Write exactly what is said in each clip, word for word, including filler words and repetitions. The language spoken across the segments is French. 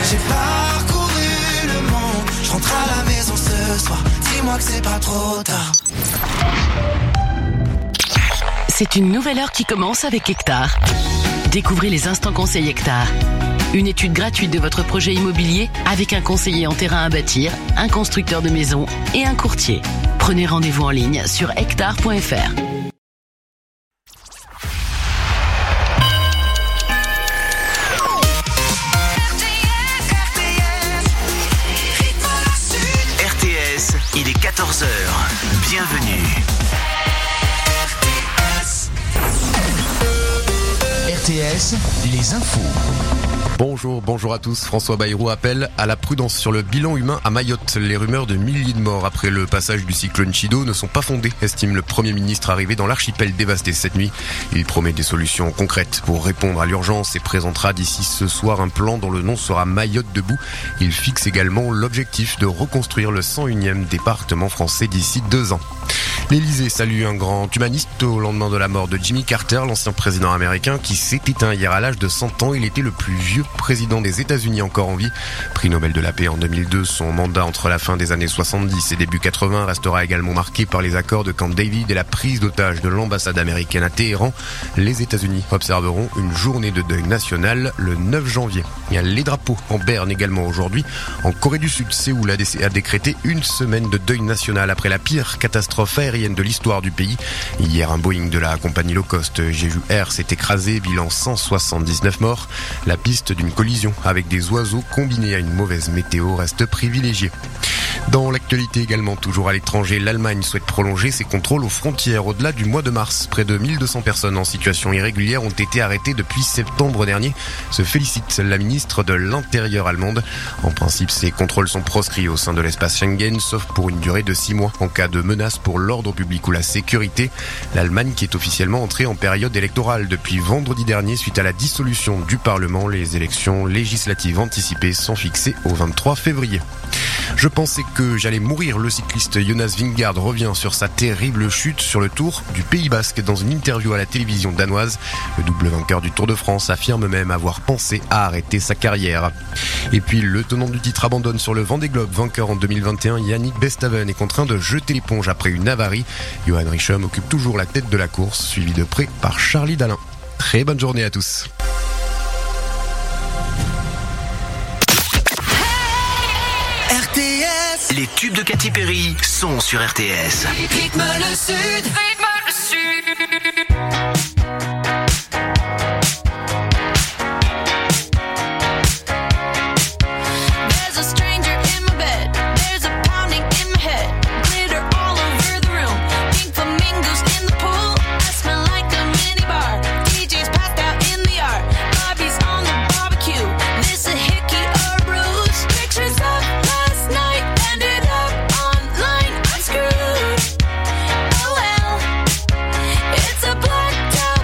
J'ai parcouru le monde, je rentre à la maison ce soir. Dis-moi que c'est pas trop tard. C'est une nouvelle heure qui commence avec Hectare. Découvrez les instants conseils Hectare. Une étude gratuite de votre projet immobilier avec un conseiller en terrain à bâtir, un constructeur de maisons et un courtier. Prenez rendez-vous en ligne sur hectare point f r. R T S, il est quatorze heures. Bienvenue. R T S, les infos. Bonjour, bonjour à tous. François Bayrou appelle à la prudence sur le bilan humain à Mayotte. Les rumeurs de milliers de morts après le passage du cyclone Chido ne sont pas fondées, estime le Premier ministre arrivé dans l'archipel dévasté cette nuit. Il promet des solutions concrètes pour répondre à l'urgence et présentera d'ici ce soir un plan dont le nom sera Mayotte debout. Il fixe également l'objectif de reconstruire le cent unième département français d'ici deux ans. L'Élysée salue un grand humaniste au lendemain de la mort de Jimmy Carter, l'ancien président américain qui s'est éteint hier à l'âge de cent ans. Il était le plus vieux président des États-Unis encore en vie. Prix Nobel de la paix en deux mille deux, son mandat entre la fin des années soixante-dix et début quatre-vingts restera également marqué par les accords de Camp David et la prise d'otage de l'ambassade américaine à Téhéran. Les États-Unis observeront une journée de deuil national le neuf janvier. Il y a les drapeaux en berne également aujourd'hui. En Corée du Sud, Séoul a, dé- a décrété une semaine de deuil national après la pire catastrophe aérienne de l'histoire du pays. Hier, un Boeing de la compagnie low cost Jeju Air s'est écrasé, bilan cent soixante-dix-neuf morts. La piste d'une collision avec des oiseaux combinée à une mauvaise météo reste privilégiée. Dans l'actualité également, toujours à l'étranger, l'Allemagne souhaite prolonger ses contrôles aux frontières au-delà du mois de mars. Près de mille deux cents personnes en situation irrégulière ont été arrêtées depuis septembre dernier. Se félicite la ministre de l'Intérieur allemande. En principe, ces contrôles sont proscrits au sein de l'espace Schengen, sauf pour une durée de six mois en cas de menace pour l'ordre public ou la sécurité. L'Allemagne qui est officiellement entrée en période électorale depuis vendredi dernier suite à la dissolution du Parlement. Les élections législatives anticipées sont fixées au vingt-trois février. Je pensais que j'allais mourir. Le cycliste Jonas Vingegaard revient sur sa terrible chute sur le Tour du Pays Basque dans une interview à la télévision danoise. Le double vainqueur du Tour de France affirme même avoir pensé à arrêter sa carrière. Et puis le tenant du titre abandonne sur le Vendée Globe. Vainqueur en deux mille vingt et un, Yannick Bestaven est contraint de jeter l'éponge après une avarie. Johan Richomme occupe toujours la tête de la course, suivi de près par Charlie Dalin. Très bonne journée à tous. R T S. Les tubes de Katy Perry sont sur R T S. Rythme le Sud. Rythme le Sud. It's a blacked out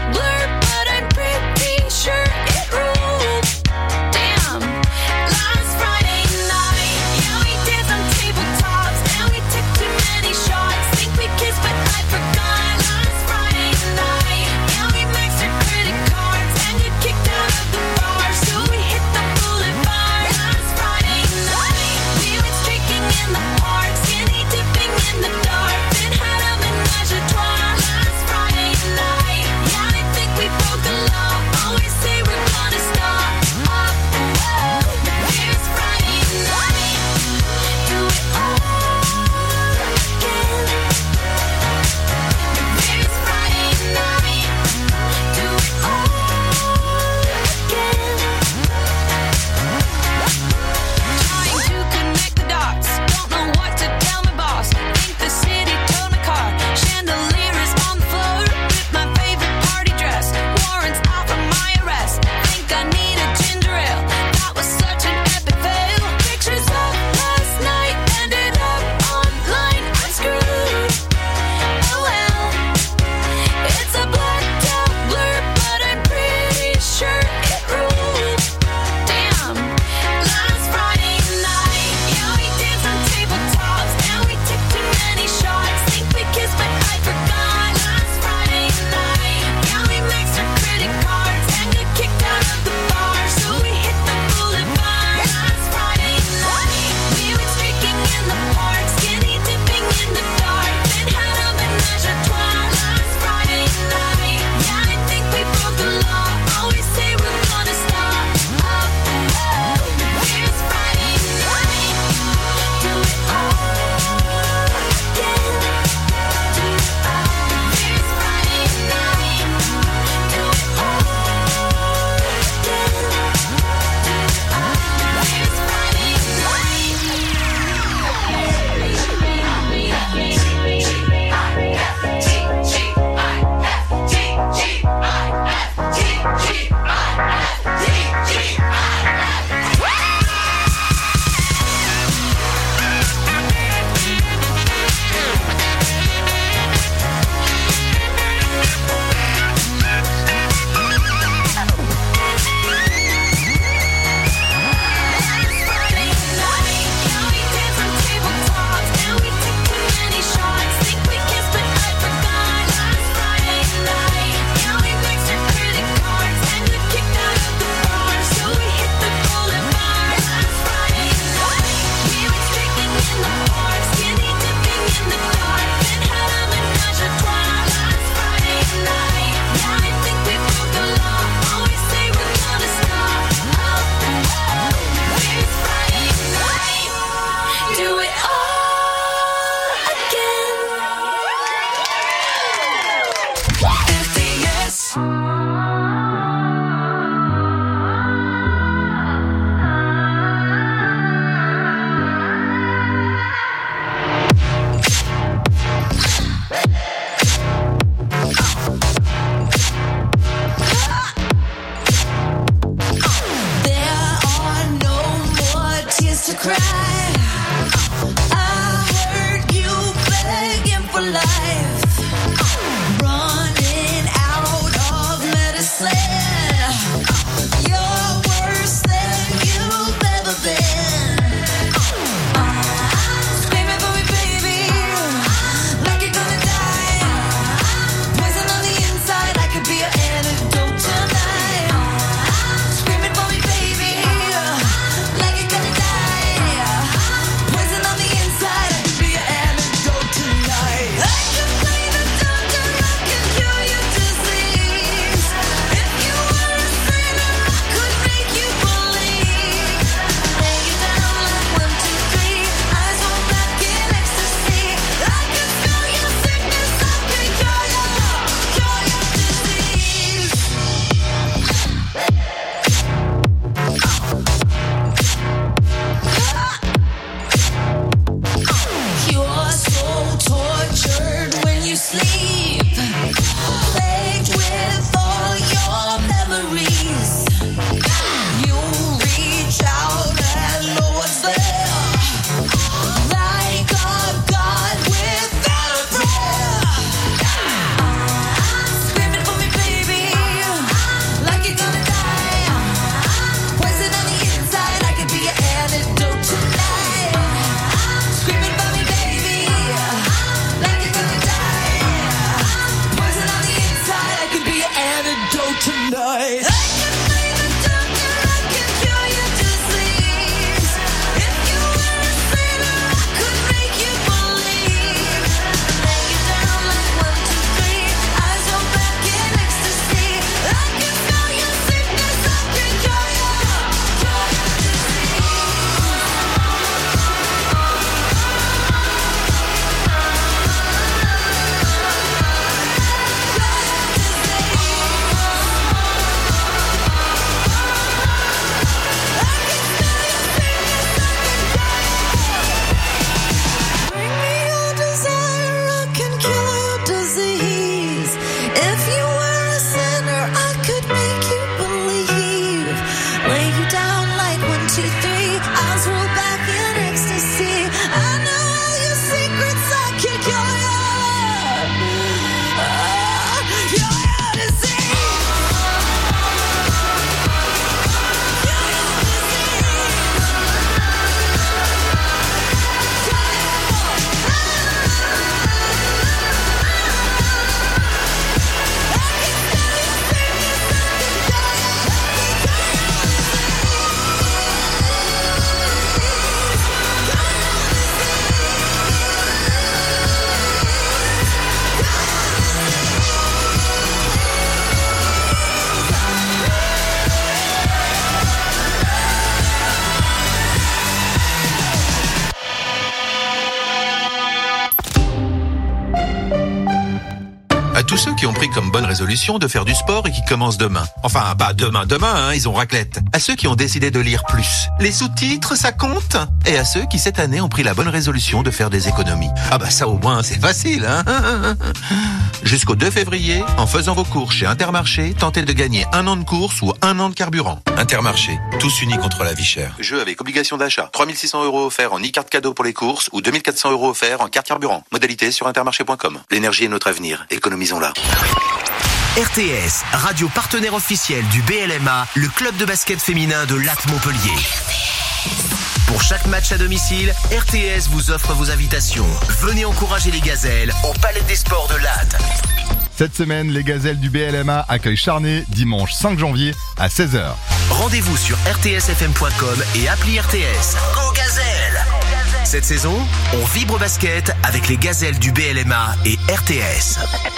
tous ceux qui ont pris comme bonne résolution de faire du sport et qui commencent demain. Enfin, pas demain, demain, hein, ils ont raclette. À ceux qui ont décidé de lire plus. Les sous-titres, ça compte. Et à ceux qui, cette année, ont pris la bonne résolution de faire des économies. Ah bah ça, au moins, c'est facile, hein. Jusqu'au deux février, en faisant vos courses chez Intermarché, tentez de gagner un an de course ou un an de carburant. Intermarché, tous unis contre la vie chère. Jeu avec obligation d'achat. trois mille six cents euros offerts en e-carte cadeau pour les courses ou deux mille quatre cents euros offerts en carte carburant. Modalité sur intermarché point com. L'énergie est notre avenir. Économisons-la. R T S, radio partenaire officiel du B L M A, le club de basket féminin de Lac-Montpellier. Pour chaque match à domicile, R T S vous offre vos invitations. Venez encourager les gazelles au Palais des Sports de Latte. Cette semaine, les gazelles du B L M A accueillent Charnay dimanche cinq janvier à seize heures. Rendez-vous sur r t s f m point com et appli R T S. Go Gazelles! Cette saison, on vibre basket avec les gazelles du B L M A et R T S.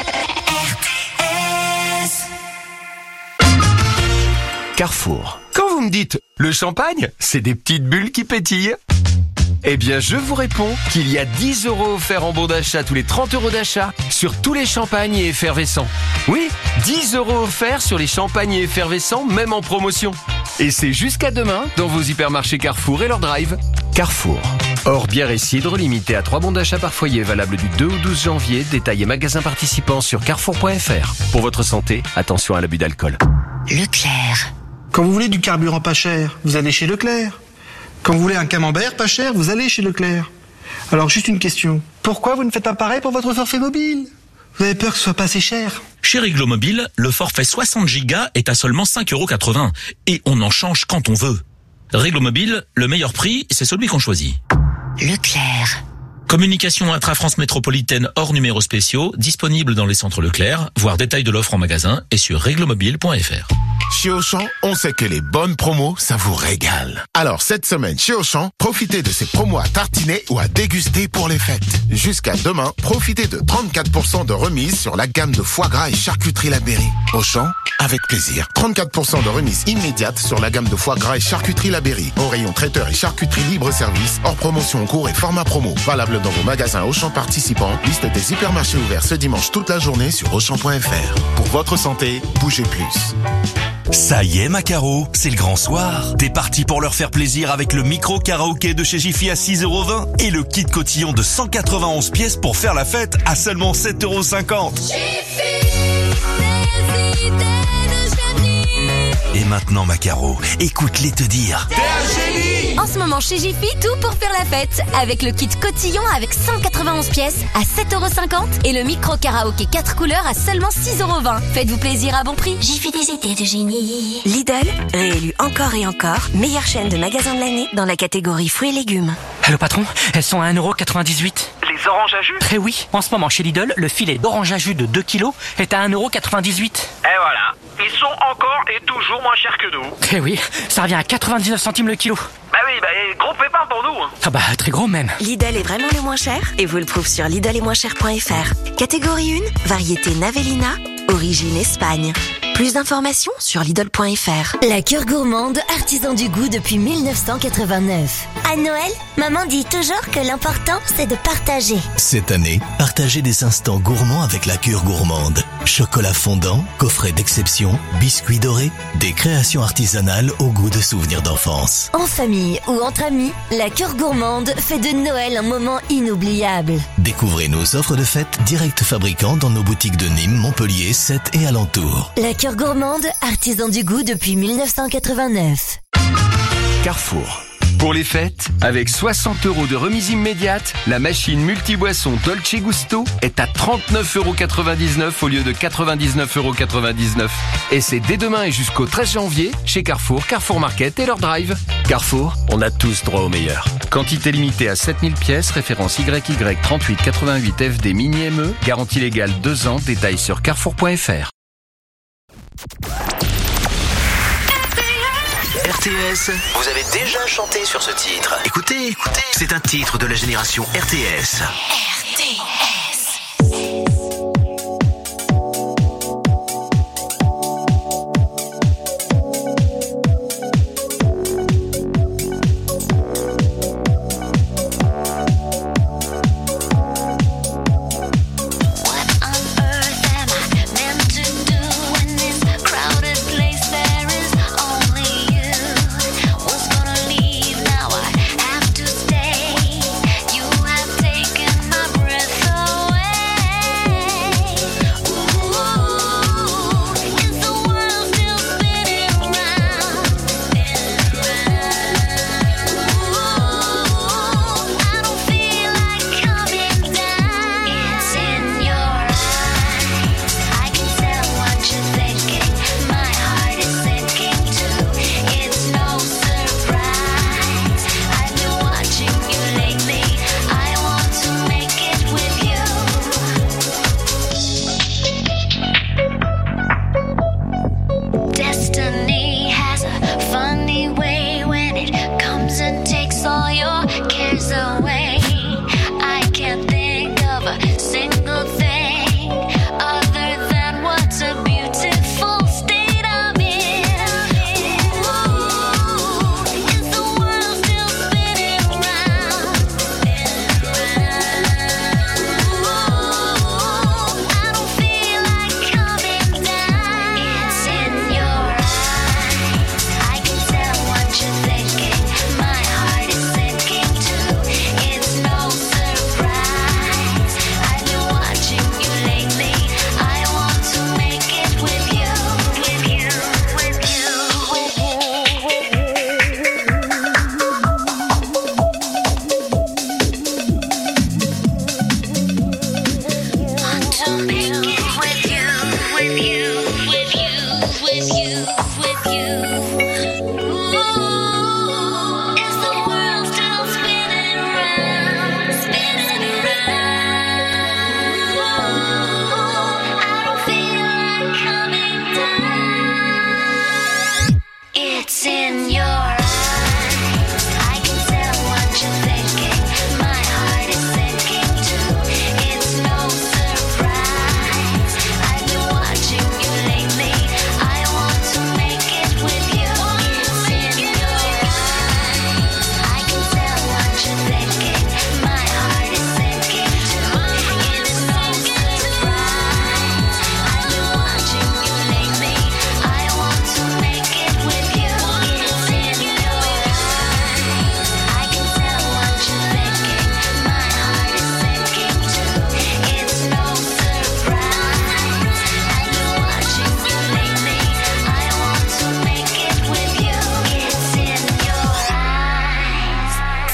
Carrefour. Quand vous me dites le champagne, c'est des petites bulles qui pétillent. Eh bien, je vous réponds qu'il y a dix euros offerts en bon d'achat tous les trente euros d'achat sur tous les champagnes et effervescents. Oui, dix euros offerts sur les champagnes et effervescents, même en promotion. Et c'est jusqu'à demain dans vos hypermarchés Carrefour et leur drive. Carrefour. Hors bière et cidre, limité à trois bons d'achat par foyer, valable du deux au douze janvier. Détail et magasins participants sur carrefour point f r. Pour votre santé, attention à l'abus d'alcool. Leclerc. Quand vous voulez du carburant pas cher, vous allez chez Leclerc. Quand vous voulez un camembert pas cher, vous allez chez Leclerc. Alors juste une question. Pourquoi vous ne faites pas pareil pour votre forfait mobile ? Vous avez peur que ce soit pas assez cher ? Chez Réglo Mobile, le forfait soixante gigas est à seulement cinq euros quatre-vingts et on en change quand on veut. Réglo Mobile, le meilleur prix, c'est celui qu'on choisit. Leclerc. Communication intra-France métropolitaine hors numéros spéciaux, disponible dans les centres Leclerc, voir détail de l'offre en magasin et sur réglomobile point f r. Chez Auchan, on sait que les bonnes promos, ça vous régale. Alors cette semaine, chez Auchan, profitez de ces promos à tartiner ou à déguster pour les fêtes. Jusqu'à demain, profitez de trente-quatre pour cent de remise sur la gamme de foie gras et charcuterie Labéry. Auchan, avec plaisir. trente-quatre pour cent de remise immédiate sur la gamme de foie gras et charcuterie Labéry. Au rayon traiteur et charcuterie libre-service, hors promotion en cours et format promo. Valable dans vos magasins Auchan participants. Liste des hypermarchés ouverts ce dimanche toute la journée sur auchan point f r. Pour votre santé, bougez plus. Ça y est, Macaro, c'est le grand soir. T'es parti pour leur faire plaisir avec le micro karaoké de chez Jiffy à six euros vingt et le kit cotillon de cent quatre-vingt-onze pièces pour faire la fête à seulement sept euros cinquante. Et maintenant, Macaro, écoute-les te dire. T'es un génie! En ce moment, chez Jiffy, tout pour faire la fête. Avec le kit cotillon avec cent quatre-vingt-onze pièces à sept euros cinquante et le micro karaoké quatre couleurs à seulement six euros vingt. Faites-vous plaisir à bon prix. Jiffy, des idées de génie. Lidl, réélu encore et encore, meilleure chaîne de magasins de l'année dans la catégorie fruits et légumes. Allô patron, elles sont à un euro quatre-vingt-dix-huit. Les oranges à jus? Très oui, en ce moment chez Lidl, le filet d'orange à jus de deux kilos est à un euro quatre-vingt-dix-huit. Et voilà, ils sont encore et toujours moins chers que nous. Très oui, ça revient à quatre-vingt-dix-neuf centimes le kilo. Bah oui, bah gros pépin pour nous. Ah bah très gros même. Lidl est vraiment le moins cher et vous le prouve sur lidl et moins cher point f r. Catégorie un, variété Navellina, origine Espagne. Plus d'informations sur lidl point f r. La Cure Gourmande, artisan du goût depuis mille neuf cent quatre-vingt-neuf. À Noël, maman dit toujours que l'important, c'est de partager. Cette année, partagez des instants gourmands avec la Cure Gourmande. Chocolat fondant, coffret d'exception, biscuits dorés, des créations artisanales au goût de souvenirs d'enfance. En famille ou entre amis, la Cure Gourmande fait de Noël un moment inoubliable. Découvrez nos offres de fête direct fabricants dans nos boutiques de Nîmes, Montpellier, Sète et alentours. La Cure Gourmande, artisan du goût depuis mille neuf cent quatre-vingt-neuf. Carrefour. Pour les fêtes, avec soixante euros de remise immédiate, la machine multiboisson Dolce Gusto est à trente-neuf euros quatre-vingt-dix-neuf au lieu de quatre-vingt-dix-neuf euros quatre-vingt-dix-neuf. Et c'est dès demain et jusqu'au treize janvier chez Carrefour, Carrefour Market et leur drive. Carrefour, on a tous droit au meilleur. Quantité limitée à sept mille pièces, référence Y Y trente-huit quatre-vingt-huit F D mini M E, garantie légale deux ans, détails sur carrefour point f r. R T S, vous avez déjà chanté sur ce titre. Écoutez, écoutez, c'est un titre de la génération R T S. R T S. Now I have to stay. You have taken my breath away.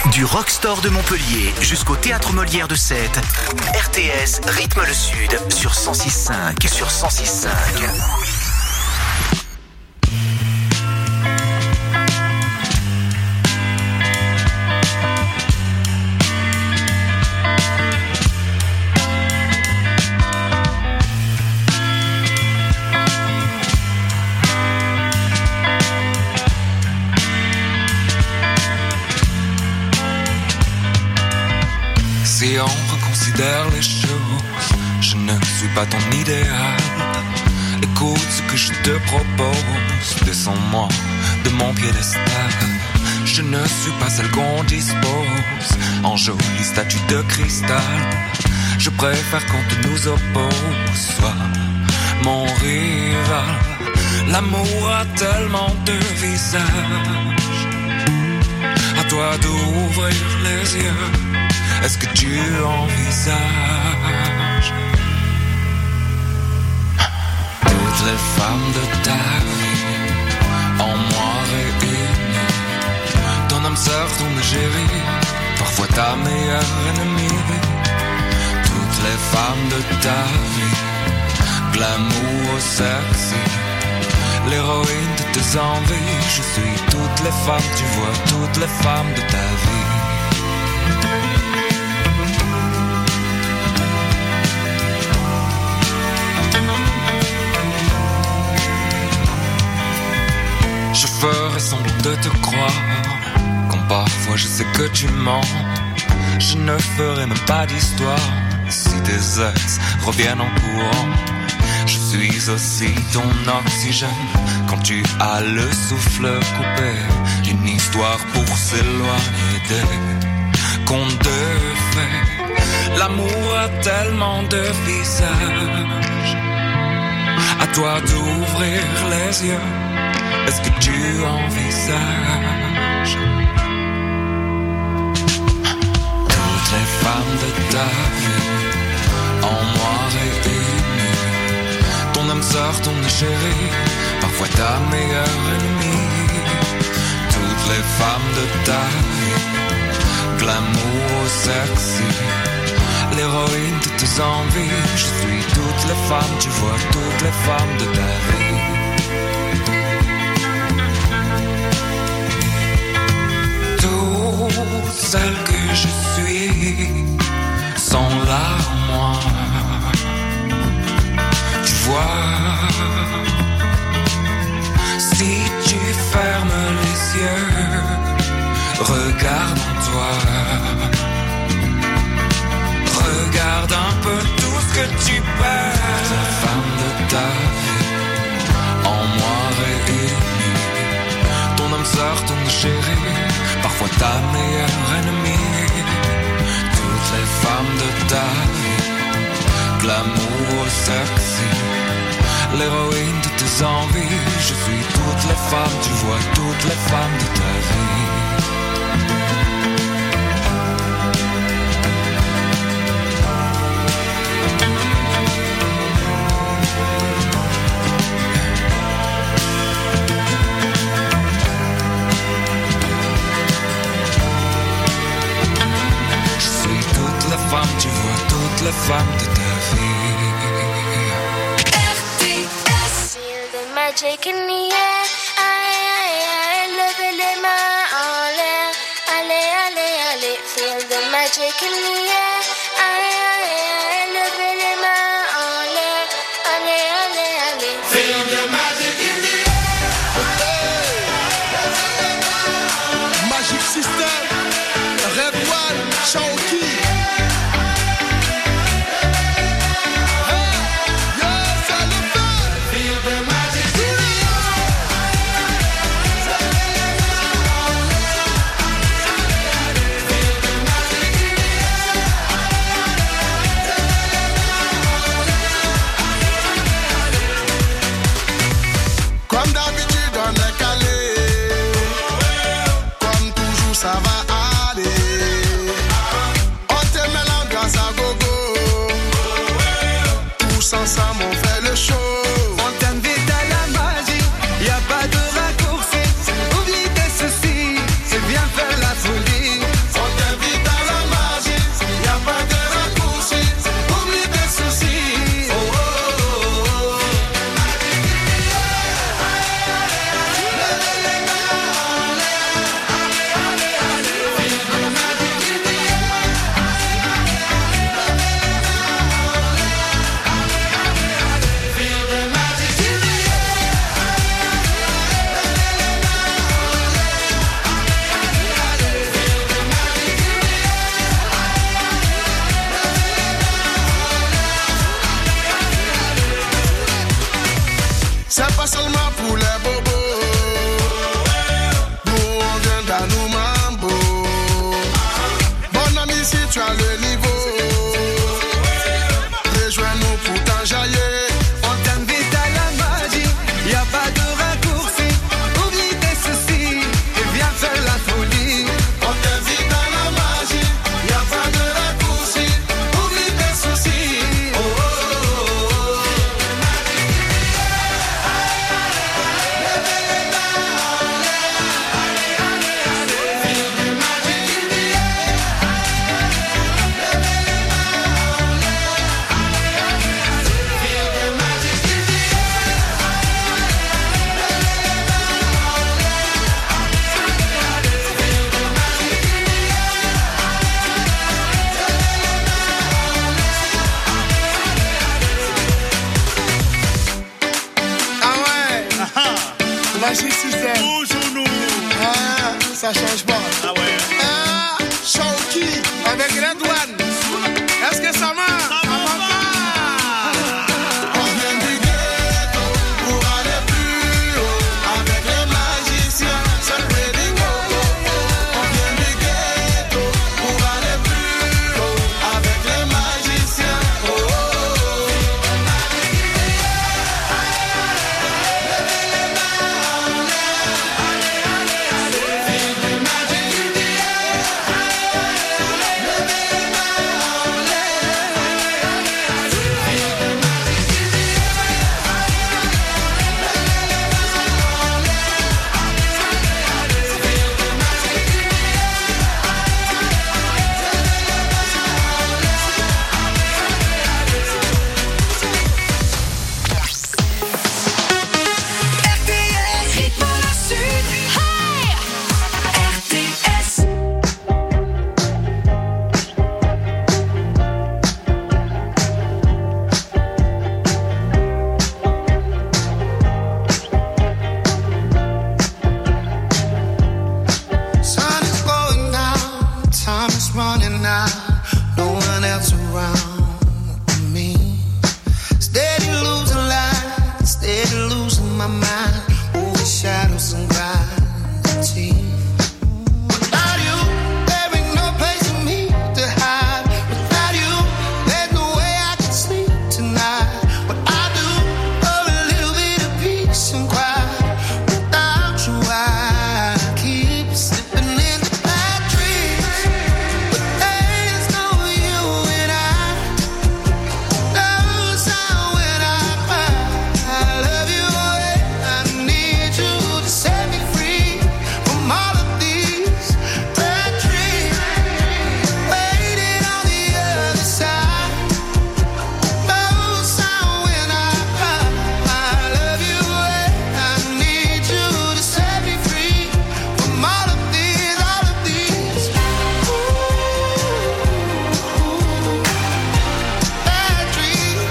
Du Rockstore de Montpellier jusqu'au Théâtre Molière de Sète, R T S rythme le Sud sur cent six virgule cinq. Sur cent six virgule cinq. Si on reconsidère les choses, je ne suis pas ton idéal. Écoute ce que je te propose, descends-moi de mon piédestal. Je ne suis pas celle qu'on dispose en jolie statue de cristal. Je préfère qu'on nous oppose, soit mon rival. L'amour a tellement de visages, à toi d'ouvrir les yeux. Est-ce que tu envisages toutes les femmes de ta vie en moi réunies, ton âme sœur, ton égérie, parfois ta meilleure ennemie. Toutes les femmes de ta vie, glamour sexy, l'héroïne de tes envies. Je suis toutes les femmes, tu vois, toutes les femmes de ta vie. Je ferai semblant de te croire, quand parfois je sais que tu mens. Je ne ferai même pas d'histoire, si tes ex reviennent en courant. Je suis aussi ton oxygène, quand tu as le souffle coupé. Une histoire pour s'éloigner des contes de fées. L'amour a tellement de visages, à toi d'ouvrir les yeux. Est-ce que tu envisages toutes les femmes de ta vie en moi réunies, ton âme sœur, ton égérie, parfois ta meilleure ennemie. Toutes les femmes de ta vie, glamour sexy, l'héroïne de tes envies. Je suis toutes les femmes, tu vois, toutes les femmes de ta vie. Celles que je suis sont là en moi. Tu vois, si tu fermes les yeux, regarde en toi. Regarde un peu tout ce que tu perds. La femme de ta vie, en moi réunie, ton âme sœur, ton chéri, parfois ta meilleure ennemie. Toutes les femmes de ta vie, glamour sexy, l'héroïne de tes envies. Je suis toutes les femmes, tu vois, toutes les femmes de ta vie. Tu vois toutes les femmes de ta vie. R T S. Feel the magic in the air. Aïe, aïe, aïe, levez les mains en l'air. Allez, allez, allez. Feel the magic in the air. Aïe, aïe, aïe, levez les mains en l'air. Allez, allez, allez. Feel the magic in the air. Magic System, Red One, Shaoki. Ensemble on fait le show. On t'invite à la magie, y a pas de raccourci. Oublie tes soucis, c'est bien faire la folie. On grade one. Est-ce que ça marche? Ça va pas. On vient du ghetto pour aller plus haut. Avec les magiciens, c'est le bingo. On vient du ghetto pour aller plus haut. Avec les magiciens. Oh, oh, oh. Sun is going down, time is running out, no one else around me. Steady losing light, steady losing my mind, over shadows and gravity. Without you, there ain't no place for me to hide. Without you, there's no way I can sleep tonight. What I do for a little bit of peace and quiet. Without you, I keep slipping into bad dreams. But there's no you and I. Knows how when I cry, I love you and I need you to set me free from all of these bad dreams. Waiting on the other side. Knows how when I cry, I love you and I need you to set me free from all of these, all of these bad dreams.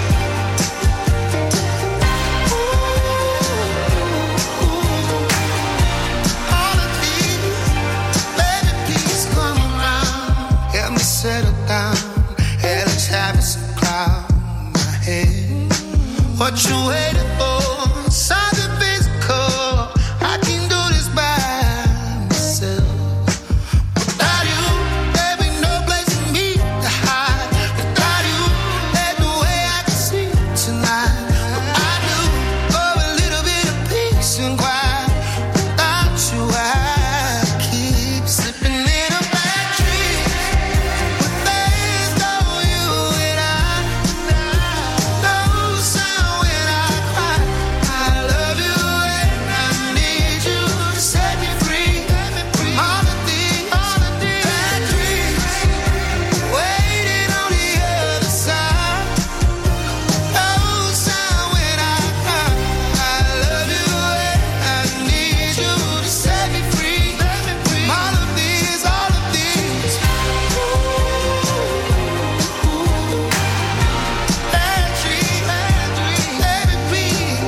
All of these, baby, please come around. Help me settle down. Hell, it's having some cloud in my head. What you waiting for? Something physical. I can do this by myself. Without you, there ain't no place for me to hide. Without you, there's no way I can sleep tonight. What I do for a little bit of peace and quiet. Without you, I keep slipping in a bad dream. But there's no you and I. Knows how when I cry, I love you and I need you to set me free from all of these, all of these bad dreams. Waiting on the other side. Knows how when I cry, I love you and I need you to set me free from all of these, all of these bad dreams, bad dreams, baby, please.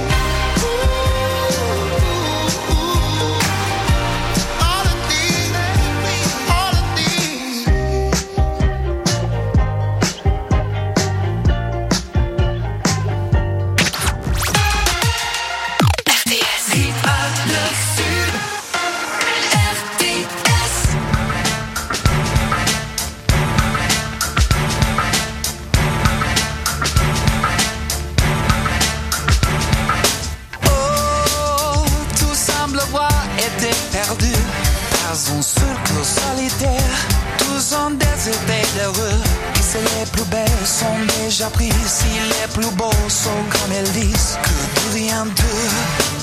All of these, all of these. Oh, tout semble avoir été perdu dans un cercle solitaire. Tous ont des idées d'heureux. Et si les plus belles sont déjà prises, si les plus beaux sont comme elles disent, que devient d'eux?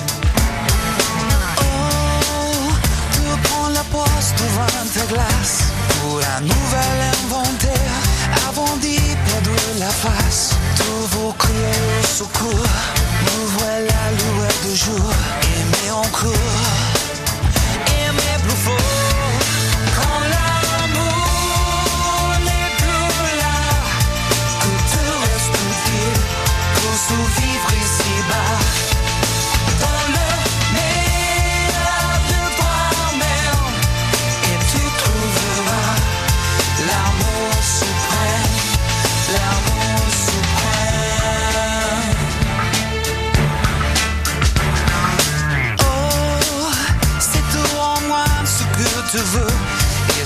Oh, tu prends la pause devant ta glace pour un nouvel inventaire. Avant d'y perdre la face, tu vous criez au secours. Nous voilà lueur de jour, aimé en cours, aimé plus fort. Quand l'amour n'est plus là, que tu restes utile pour survivre ici-bas. Dans le meilleur de toi-même, et tu trouveras l'amour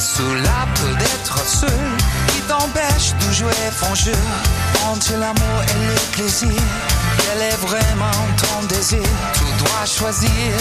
cela peut être seul qui t'empêche de jouer franc jeu. Entre l'amour et le plaisir, quel est vraiment ton désir? Tu dois choisir.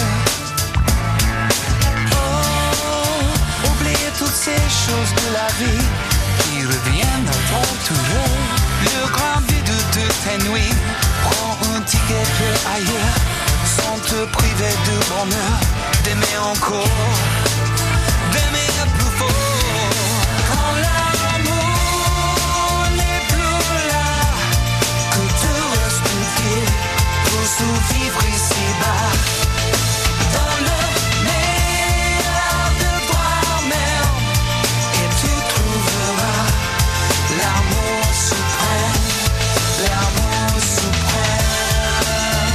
Oh, oublie toutes ces choses de la vie qui reviennent aventureux. Le grand vide de tes nuits, prends un ticket pour ailleurs, sans te priver de bonheur, d'aimer encore, d'aimer plus fort. Quand l'amour n'est plus là, que te reste-t-il pour survivre ici-bas? Dans le meilleur de toi-même, et tu trouveras l'amour suprême, l'amour suprême.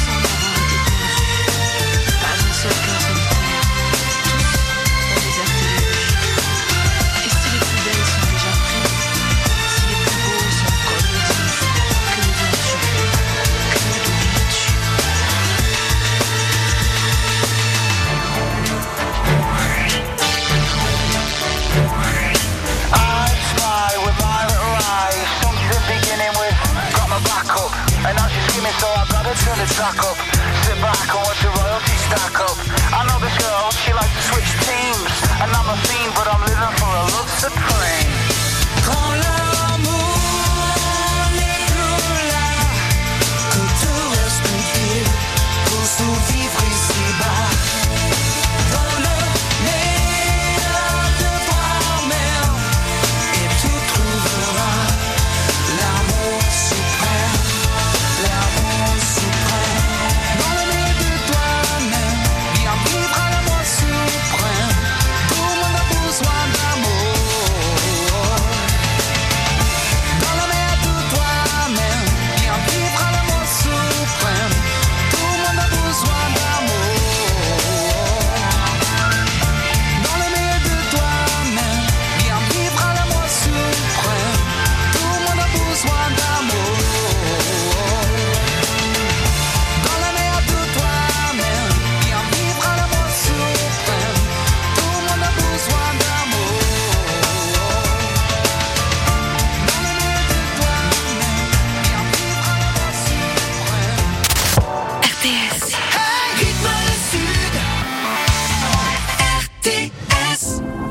Pas une seule personne pour moi. Tous ont déserté les bouches. Et si les plus belles sont déjà prises, si les plus beaux sont comme le disent, que deviens-tu? Que deviens-tu? I try with violet rise. Songs in beginning with got my back up, and now she's screaming, so I better turn the track up. Sit back and watch the royalties stack up. I know this girl, she likes to switch teams, and I'm a fiend, but I'm living for a love supreme. Quand l'amour n'est plus là, que te reste-t-il pour survivre ici-bas? Dans le meilleur de toi-même, et tu trouveras l'amour suprême, l'amour suprême. Dans le meilleur de toi-même, viens vivre à l'amour suprême. Tout le monde a besoin d'amour. Dans le meilleur de toi-même, viens vivre à l'amour suprême. Tout le monde a besoin d'amour. Dans le meilleur de toi-même, viens vivre à l'amour suprême. Tout le monde a besoin d'amour. Dans le meilleur de toi-même, viens vivre à l'amour suprême. Tout le monde a besoin d'amour. Dans le meilleur de toi-même, viens vivre à l'amour suprême. R T S. Hey, rythme le sud. R T S.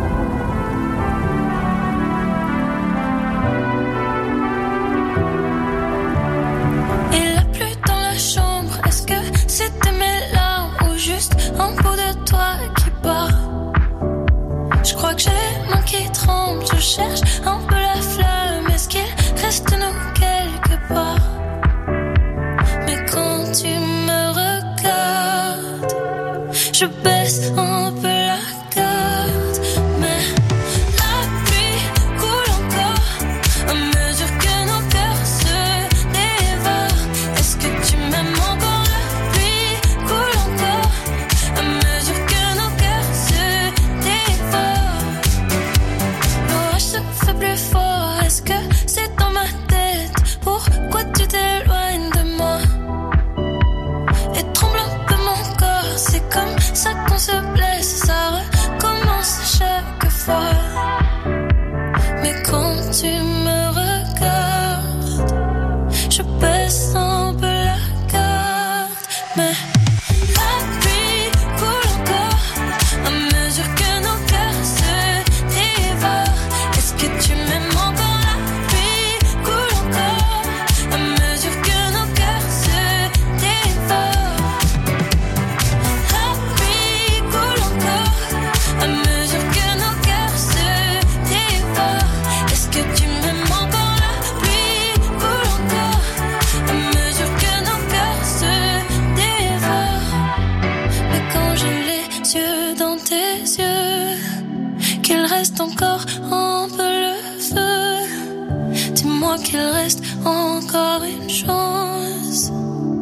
Il a plu dans la chambre, est-ce que c'était mes larmes ou juste un bout de toi qui part? Je crois que j'ai les mains qui tremblent, je cherche un peu la flamme, est-ce qu'il reste nous quelque part? Mais quand tu me regardes, je baisse un peu la garde, mais la pluie coule encore à mesure que nos cœurs se dévorent. Est-ce que tu m'aimes encore? La pluie coule encore à mesure que nos cœurs se dévorent. L'orage se fait plus fort. Est-ce que c'est dans ma tête? Pourquoi tu t'éloignes de moi? Et tremble un peu mon corps. C'est comme ça qu'on se blesse, ça recommence à chaque fois. Mais quand tu me regardes, je baisse un peu la garde. Mais la pluie coule encore à mesure que nos cœurs se dévorent. Est-ce que tu m'aimes encore? La pluie coule encore à mesure que nos cœurs se dévorent. La pluie coule encore à mesure que nos cœurs se dévorent. Est-ce que tu m'aimes encore? La pluie coule encore à mesure que nos cœurs se dévorent. Mais quand j'ai les yeux dans tes yeux, qu'il reste encore un peu le feu, dis-moi qu'il reste encore une chance.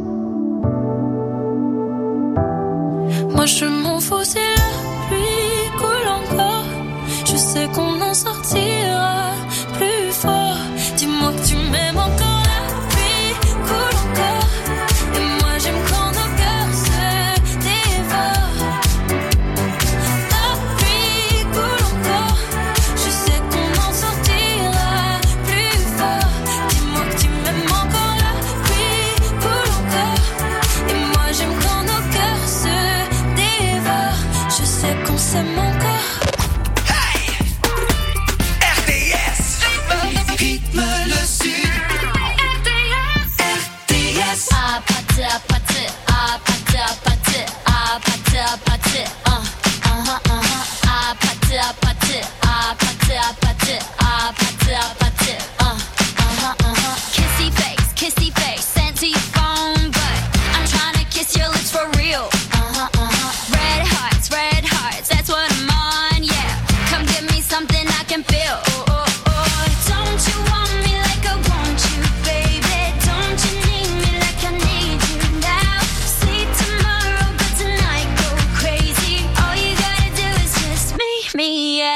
Moi je m'en fous si la pluie coule encore, je sais qu'on en sortira plus fort. Dis-moi que tu m'aimes encore. La pluie coule encore, et moi j'aime quand nos cœurs se dévorent. La pluie coule encore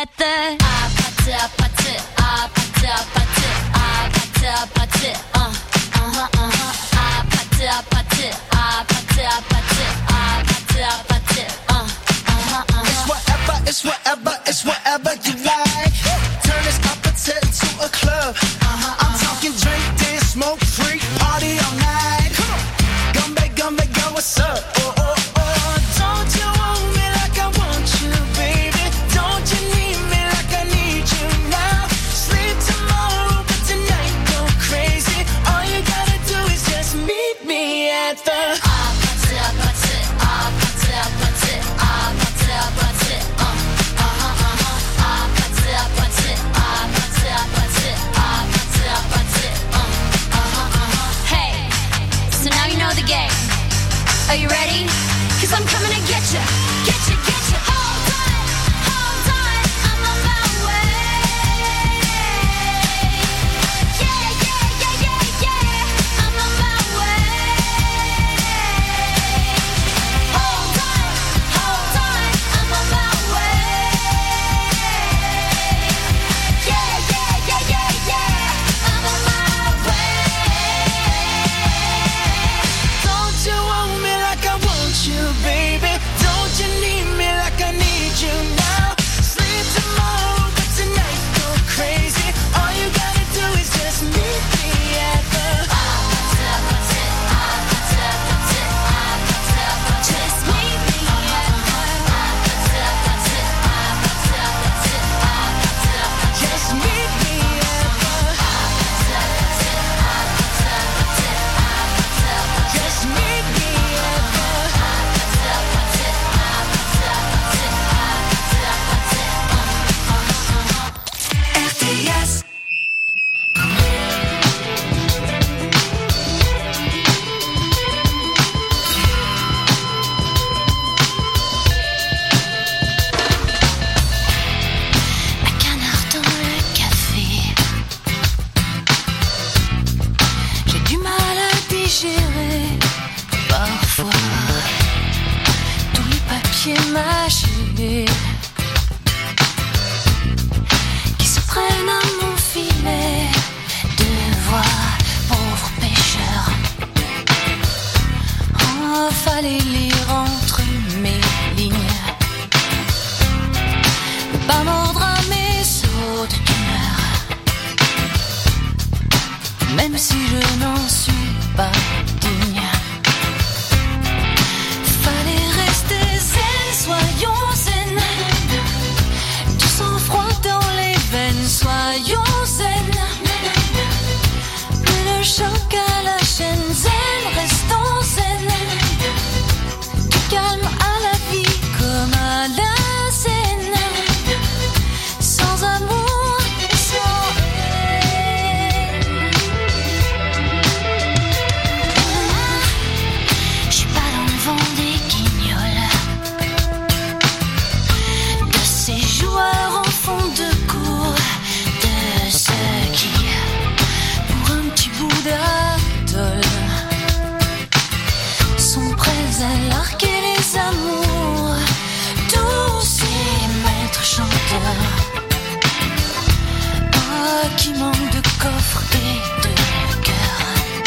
at the ah party, ah party, ah party, ah party, ah party, ah party, uh, uh-huh, uh-huh, ah party, ah party, ah party, ah party, ah party, ah party, uh, uh-huh, uh-huh. It's whatever, it's whatever, it's whatever you like. Turn this appetite to a club. Uh-huh, I'm uh-huh. talking drink, dance, smoke, freak, party all night. Come on, gumbe, gumbe, go, what's up? Oh, oh, oh, don't you want me like I want you, baby? Don't you need me like I need you now? Sleep tomorrow, but tonight go crazy. All you gotta do is just meet me at the ah party, ah party, ah party, ah party, ah party, ah party, uh, uh-huh, uh-huh, ah party, ah party, ah party, ah party, ah party, ah party, uh, uh-huh, uh-huh. Hey, so now you know the game. Are you ready? Cause I'm coming to get ya, get ya, get ya. Hold on, hold on, I'm on my way. Yeah, yeah, yeah, yeah, yeah, I'm on my way. Hold on, hold on, I'm on my way. Yeah, yeah, yeah, yeah, yeah, I'm on my way. Don't you want me like I want you, baby? Don't you need me like I need you now? Sleep tomorrow, but tonight go crazy. All you gotta do is just meet me at the Just meet me Just meet me at the Just meet me at the R T S. Un canard dans le café. J'ai du mal à digérer parfois tous les papiers mâchés qui se prennent à mon filet de voix, pauvre pêcheur. Oh, fallait lire entre mes lignes, pas mordre à mes sauts de tumeur, même si je n'en suis pas digne. Fallait rester zen, soyons zen, du sang-froid dans les veines, soyons zen, plus de choc à la chaîne, zen, restons zen, du calme à la vie comme à la scène, sans amour et sans haine. Je suis pas dans le vent des guignols, de ces joueurs en fond de cour, de ceux qui, pour un petit bout d'atoll, sont prêts à larguer les amours, tous ces maîtres chanteurs, oh, qui manquent de coffre et de cœur.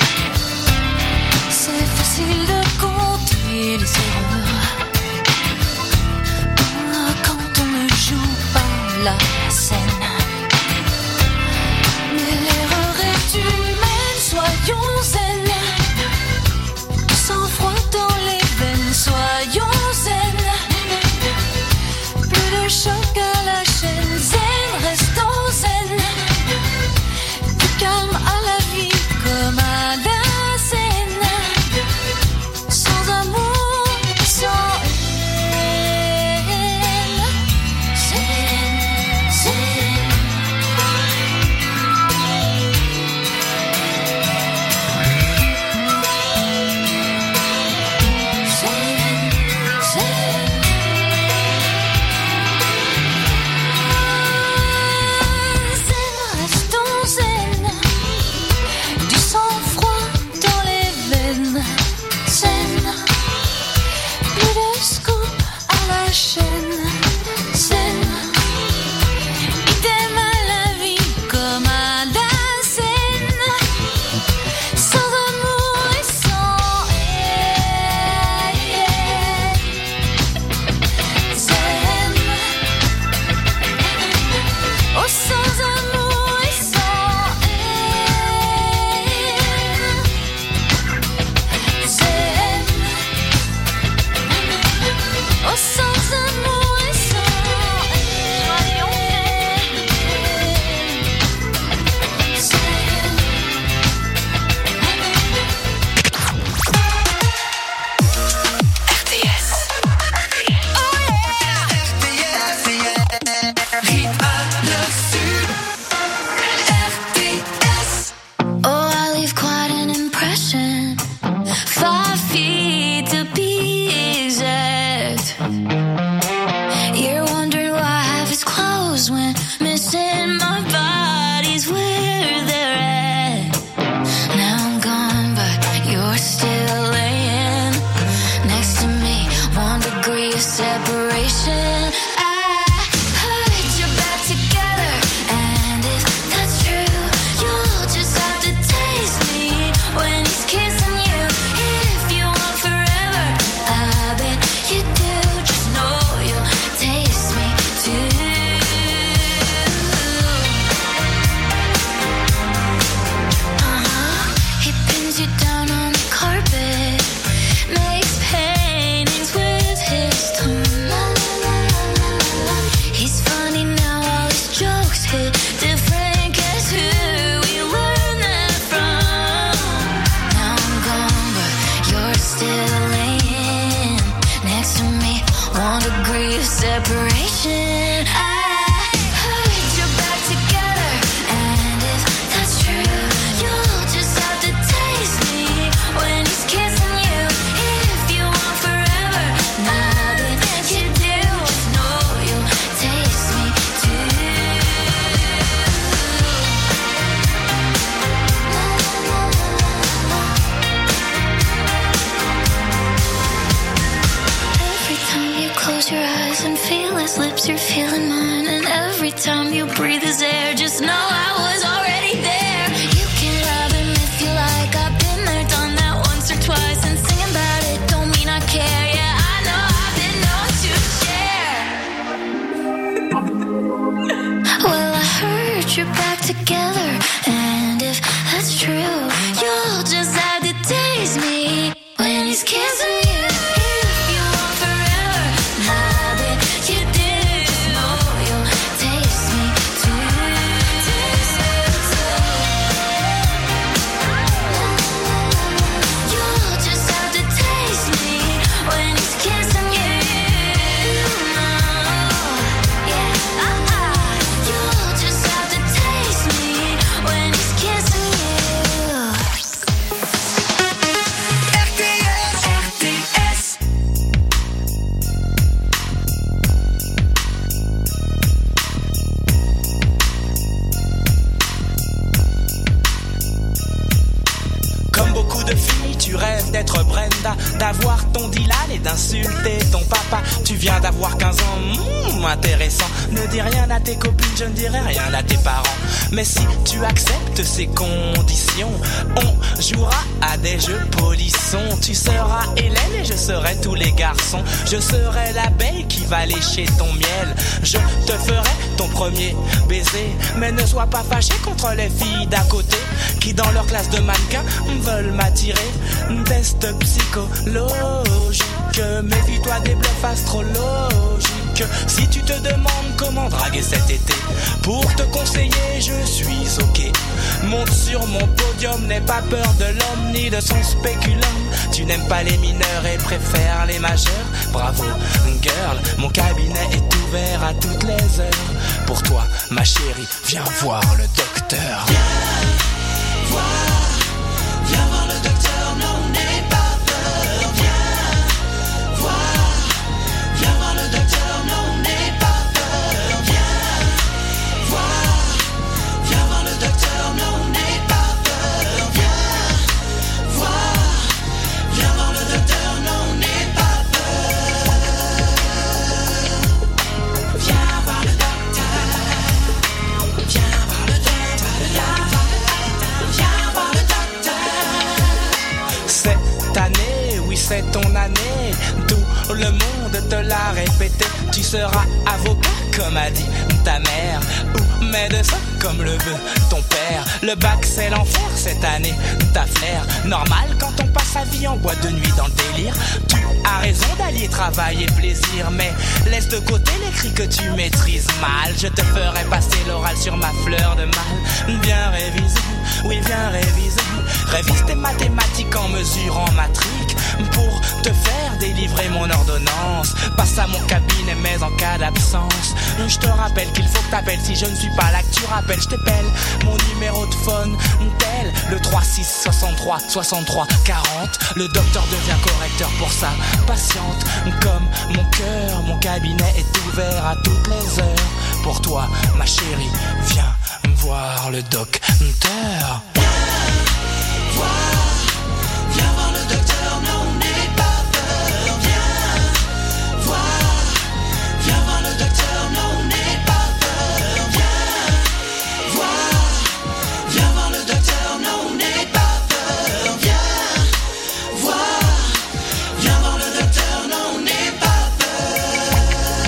C'est facile de compter les erreurs, oh, quand on ne joue pas la scène. Mais l'erreur est humaine, soyons zen, du sang-froid dans les veines, soyons zen, plus de choc à la chaîne, zen, restons zen, du calme à la vie comme à la scène, sans amour, sans haine, zen, zen. went missing. My body's where they're at. Now I'm gone, but you're still laying next to me. One degree of separation. Separation. I heard you're back together, and if that's true, you'll just have to taste me when he's kissing you. If you want forever, nothing you do, just know you'll taste me too. Every time you close your eyes and feel his lips, you're feeling mine. And every time you breathe his air, just know I was already there. You can love him if you like. I've been there, done that once or twice. And singing about it don't mean I care. Yeah, I know I've been known to share. Well, I heard you're back together, and if that's true, you'll just have to taste me when he's kissing you. D'être Brenda, d'avoir ton Dylan et d'insulter ton papa. Tu viens d'avoir quinze ans, mmh, intéressant. Ne dis rien à tes copines, je ne dirai rien à tes parents. Mais si tu acceptes ces conditions, on jouera à des jeux polissons. Tu seras Hélène et je serai tous les garçons. Je serai l'abeille qui va lécher ton miel. Je te ferai ton premier baiser. Mais ne sois pas fâché contre les filles d'à côté qui dans leur classe de mannequins veulent m'attirer. Test psychologique, méfie-toi des bluffs astrologiques. Si tu te demandes comment draguer cet été, pour te conseiller je suis ok. Monte sur mon podium, n'aie pas peur de l'homme ni de son spéculum. Tu n'aimes pas les mineurs et préfères les majeurs. Bravo girl, mon cabinet est ouvert à toutes les heures. Pour toi ma chérie, viens voir le docteur. Viens voir, viens voir le docteur, non n'aie pas peur. Viens voir, viens voir le docteur, non n'aie pas peur. Viens voir, viens voir le docteur, non n'aie pas peur. Viens voir, viens voir le docteur, non n'aie pas peur. Viens voir le docteur, viens voir le docteur, viens voir le docteur, viens voir le docteur. Cette année, oui c'est ton année, tout le monde te l'a répété. Tu seras avocat comme a dit ta mère, ou médecin comme le veut ton père. Le bac c'est l'enfer cette année, ta flair. Normal quand on passe sa vie en boîte de nuit dans le délire. Tu as raison d'allier travail et plaisir, mais laisse de côté les cris que tu maîtrises mal. Je te ferai passer l'oral sur ma fleur de mal. Viens réviser, oui viens réviser. Révise tes mathématiques en mesurant matrique. pour te faire délivrer mon ordonnance. Passe à mon cabinet mais en cas d'absence, je te rappelle qu'il faut que t'appelles. Si je ne suis pas là que tu rappelles, je t'appelle mon numéro de phone tel le trois six soixante-trois soixante-trois quarante. Le docteur devient correcteur pour sa patiente. Comme mon cœur, mon cabinet est ouvert à toutes les heures. Pour toi ma chérie, viens voir le docteur. Viens voir, viens voir le docteur, non n'aie pas peur. Viens voir, viens voir le docteur, non n'aie pas peur. Viens voir, viens voir le docteur, non n'aie pas peur. Viens voir, viens voir le docteur, non n'aie pas peur.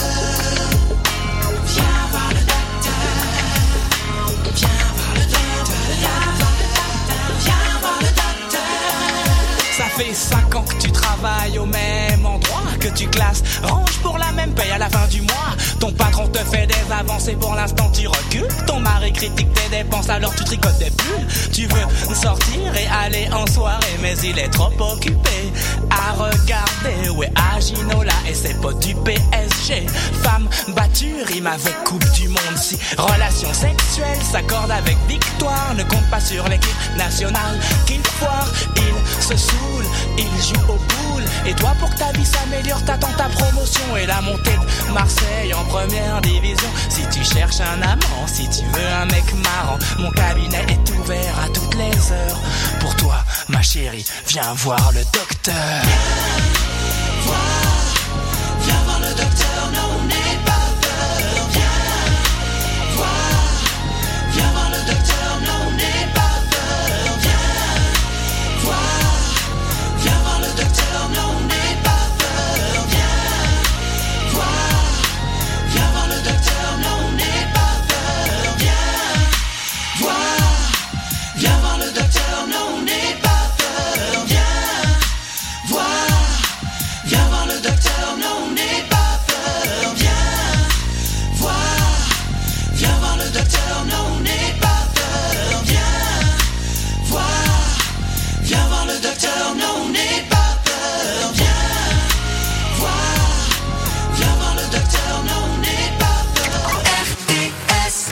Viens voir le docteur, viens voir le docteur, viens voir le docteur, viens voir le docteur. Ça fait cinq ans que tu travailles au même endroit, que tu classes, ranges pour la même paye à la fin du mois. Ton patron te fait des avancées, pour l'instant tu recules. Ton mari critique tes dépenses, alors tu tricotes des pulls. Tu veux sortir et aller en soirée, mais il est trop occupé à regarder. Ouais, à Ginola et ses potes du P S G. Femme battue, rime avec coupe du monde. Si relation sexuelle s'accorde avec victoire, ne compte pas sur l'équipe nationale qu'il foire. Il se saoule, il joue au pool. Et toi, pour que ta vie s'améliore, t'attends ta promotion et la montée de Marseille en première division. Si tu cherches un amant, si tu veux un mec marrant, mon cabinet est ouvert à toutes les heures. Pour toi, ma chérie, viens voir le docteur. Viens voir, viens voir le docteur, non n'aie pas peur. Viens voir, viens voir le docteur, non n'aie pas peur. Viens voir, viens voir le docteur, non n'aie pas peur. Viens voir, viens voir le docteur, non n'aie pas peur. Viens voir, viens voir le docteur, non n'aie pas peur. Viens voir, viens voir le docteur, non n'aie pas peur. Viens voir, viens voir le docteur, non n'aie pas peur. Viens voir, viens voir le docteur, non n'aie pas peur. Viens voir, viens voir le docteur, non n'aie pas peur. R T S.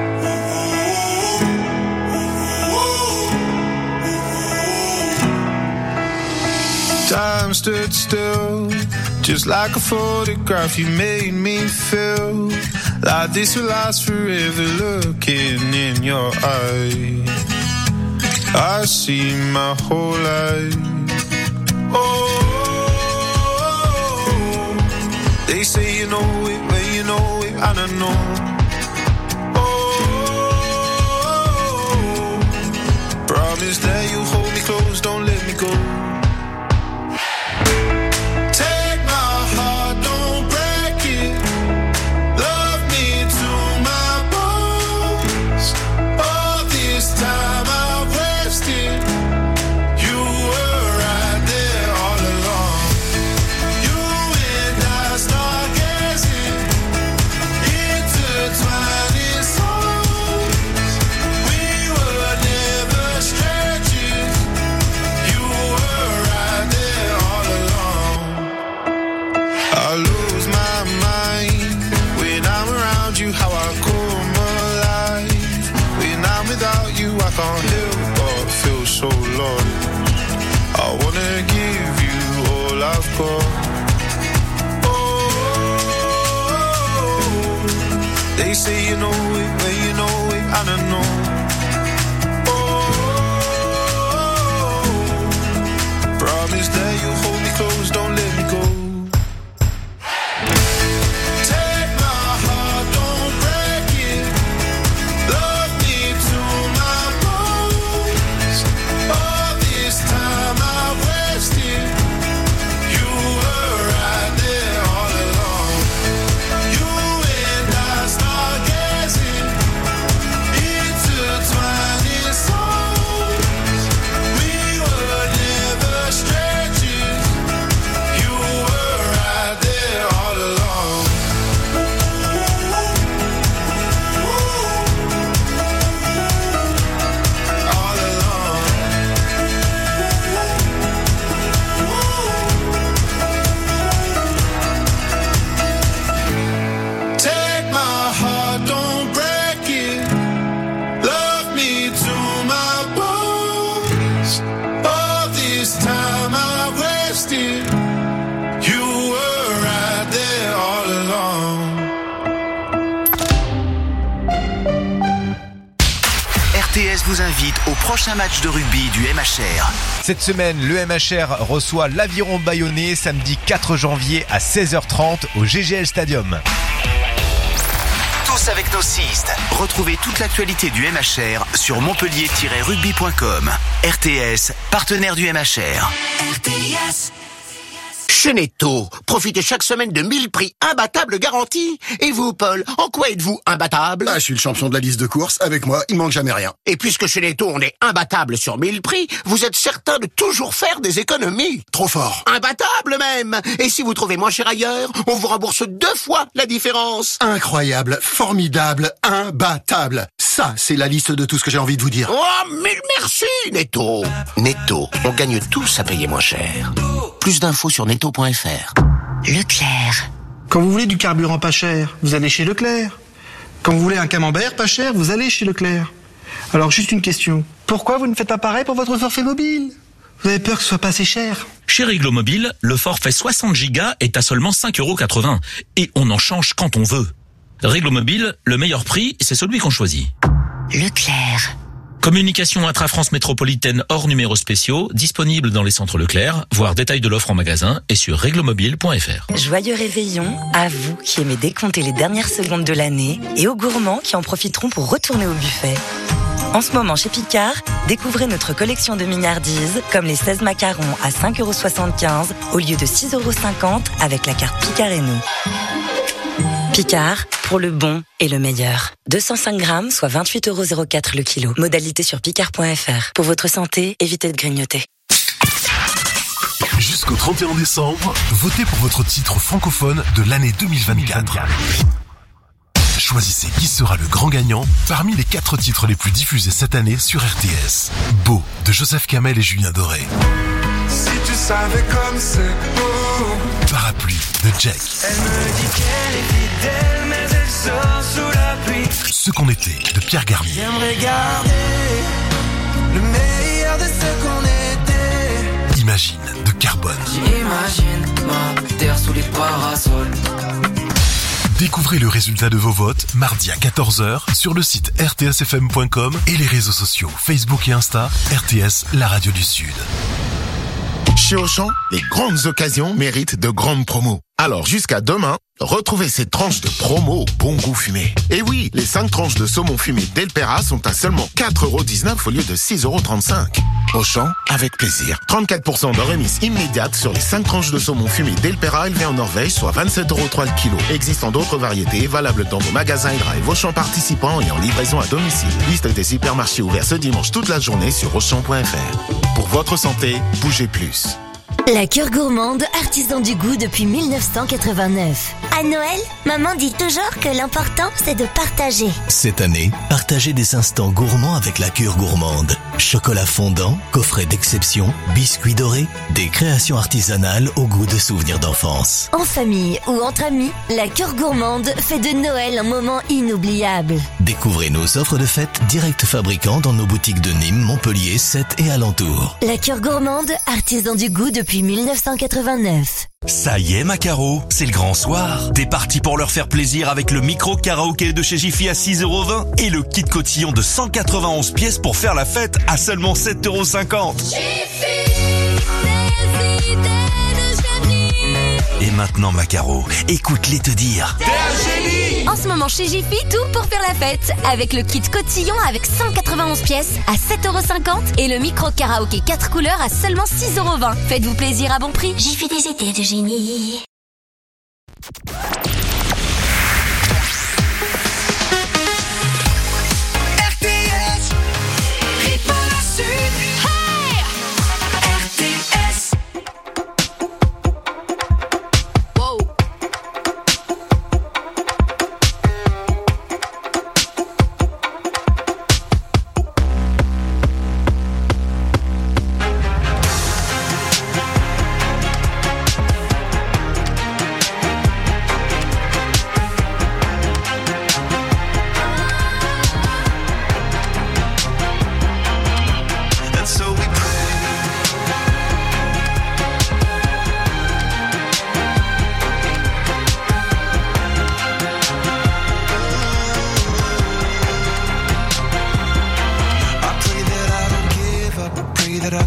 Time stood still, just like a photograph. You made me feel like this will last forever. Looking in your eyes, I see my whole life. Oh, they say you know it, but you know it, I don't know. Oh, promise that you'll hold me close, don't let me go. S vous invite au prochain match de rugby du M H R. Cette semaine, le M H R reçoit l'Aviron Bayonnais samedi quatre janvier à seize heures trente au G G L Stadium. Tous avec nos cistes. Retrouvez toute l'actualité du M H R sur montpellier tiret rugby point com. R T S, partenaire du M H R. R T S. Chez Netto, profitez chaque semaine de mille prix imbattables garantis. Et vous, Paul, en quoi êtes-vous imbattable? Ah, je suis le champion de la liste de courses. Avec moi, il manque jamais rien. Et puisque chez Netto, on est imbattable sur mille prix, vous êtes certain de toujours faire des économies. Trop fort. Imbattable même. Et si vous trouvez moins cher ailleurs, on vous rembourse deux fois la différence. Incroyable, formidable, imbattable. Ça, c'est la liste de tout ce que j'ai envie de vous dire. Oh, mille merci, Netto. Netto, on gagne tous à payer moins cher. Plus d'infos sur netto point f r. Leclerc. Quand vous voulez du carburant pas cher, vous allez chez Leclerc. Quand vous voulez un camembert pas cher, vous allez chez Leclerc. Alors juste une question. Pourquoi vous ne faites pas pareil pour votre forfait mobile? Vous avez peur que ce soit pas assez cher? Chez Réglo Mobile, le forfait soixante gigas est à seulement cinq euros quatre-vingts. Et on en change quand on veut. Réglo Mobile, le meilleur prix, c'est celui qu'on choisit. Leclerc. Communication intra-France métropolitaine hors numéros spéciaux, disponible dans les centres Leclerc, voir détail de l'offre en magasin et sur réglomobile point f r. Joyeux réveillon à vous qui aimez décompter les dernières secondes de l'année et aux gourmands qui en profiteront pour retourner au buffet. En ce moment chez Picard, découvrez notre collection de mignardises comme les seize macarons à cinq euros soixante-quinze au lieu de six euros cinquante avec la carte Picard et nous. Picard, pour le bon et le meilleur. deux cent cinq grammes, soit vingt-huit euros zéro quatre le kilo. Modalité sur picard point f r. Pour votre santé, évitez de grignoter. Jusqu'au trente et un décembre, votez pour votre titre francophone de l'année deux mille vingt-quatre. Choisissez qui sera le grand gagnant parmi les quatre titres les plus diffusés cette année sur R T S. Beau, de Joseph Kamel et Julien Doré. Si tu savais comme c'est beau. Parapluie, de Jack. Elle me dit qu'elle est fidèle, mais elle sort sous la pluie. Ce qu'on était, de Pierre Garnier. J'aimerais garder le meilleur de ce qu'on était. Imagine, de Carbone. J'imagine ma terre sous les parasols. Découvrez le résultat de vos votes mardi à quatorze heures sur le site r t s f m point com et les réseaux sociaux Facebook et Insta, R T S, la radio du Sud. Chez Auchan, les grandes occasions méritent de grandes promos. Alors jusqu'à demain, retrouvez ces tranches de promo au bon goût fumé. Et oui, les cinq tranches de saumon fumé Delpera sont à seulement quatre euros dix-neuf au lieu de six euros trente-cinq. Auchan, avec plaisir. trente-quatre pour cent de remise immédiate sur les cinq tranches de saumon fumé Delpera élevées en Norvège, soit vingt-sept euros trois le kilo. Existant d'autres variétés, valables dans vos magasins et drive Auchan participants et en livraison à domicile. Liste des hypermarchés ouverts ce dimanche toute la journée sur auchan point f r. Pour votre santé, bougez plus. La cure gourmande, artisan du goût depuis mille neuf cent quatre-vingt-neuf. À Noël, maman dit toujours que l'important, c'est de partager. Cette année, partagez des instants gourmands avec la cure gourmande. Chocolat fondant, coffret d'exception, biscuits dorés, des créations artisanales au goût de souvenirs d'enfance. En famille ou entre amis, la cure gourmande fait de Noël un moment inoubliable. Découvrez nos offres de fête direct fabricants dans nos boutiques de Nîmes, Montpellier, Sète et alentours. La cure gourmande, artisan du goût depuis mille neuf cent quatre-vingt-neuf. Ça y est, Macaro, c'est le grand soir. T'es parti pour leur faire plaisir avec le micro karaoké de chez Jiffy à six euros vingt et le kit cotillon de cent quatre-vingt-onze pièces pour faire la fête à seulement sept euros cinquante. Et maintenant, Macaro, écoute-les te dire. T'es un génie! En ce moment chez Jiffy, tout pour faire la fête. Avec le kit cotillon avec cent quatre-vingt-onze pièces à sept euros cinquante et le micro karaoké quatre couleurs à seulement six euros vingt. Faites-vous plaisir à bon prix. Jiffy des idées de génie. R T S, rythme à la sud. Hey! R T S. Wow.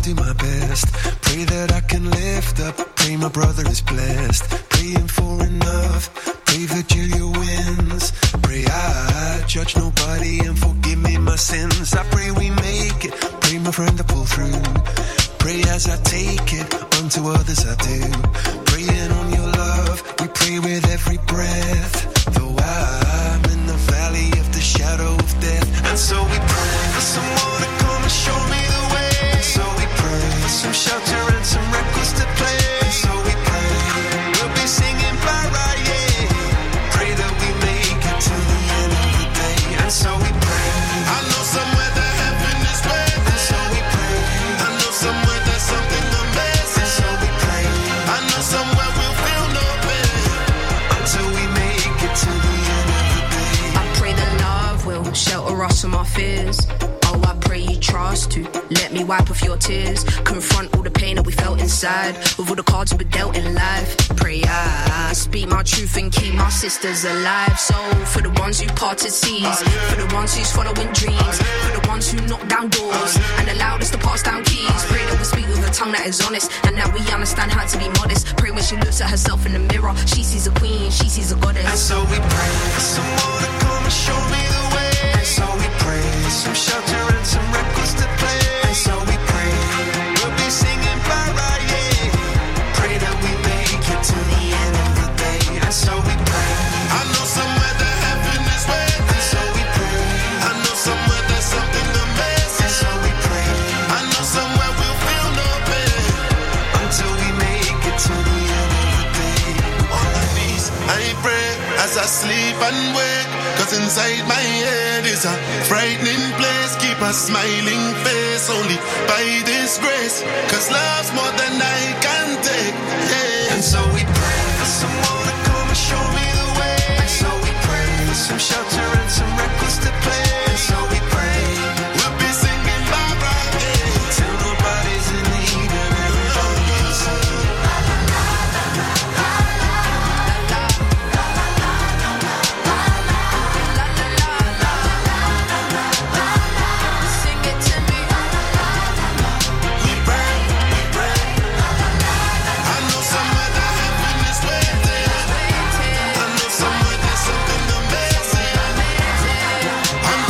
do my best. Pray that I can lift up. Pray my brother is blessed. Praying for enough. Pray that Julia wins. Pray I judge nobody and forgive me my sins. I pray we make it. Pray my friend to pull through. Pray as I take it. Unto others I do. Praying on your love. We pray with every breath. Though I'm in the valley of the shadow of death. And so we pray for someone to come and show me the way. And so we pray for some shelter and some records to play. And so we pray we'll be singing para, yeah. Pray that we make it to the end of the day. And so we pray. I know somewhere that heaven is waiting. And so we pray. I know somewhere there's something amazing. And so we pray. I know somewhere we'll feel no pain until we make it to the end of the day. I pray that love will shelter us from our fears. Oh, I pray you trust to let me wipe off your tears. Confront all the pain that we felt inside with all the cards we were dealt in life. Pray I speak my truth and keep my sisters alive. So for the ones who parted seas, for the ones who's following dreams, for the ones who knock down doors and allowed us to pass down keys. Pray that we speak with a tongue that is honest and that we understand how to be modest. Pray when she looks at herself in the mirror, she sees a queen, she sees a goddess. And so we pray for someone to come and show me the way. And so we pray for some shelter and some records to play. And so we pray we'll be singing para, yeah. Pray that we make it to the end of the day. And so we pray. I know somewhere that heaven is waiting. And so we pray. I know somewhere there's something amazing. And so we pray. I know somewhere we'll feel no pain until we make it to the end of the day. On my knees I pray as I sleep and wake. Cause inside my head is a frightening place. Keep a smiling face only by this grace. Cause love's more than I can take, yeah. And so we pray for someone to come and show me the way. And so we pray for some shelter and some records to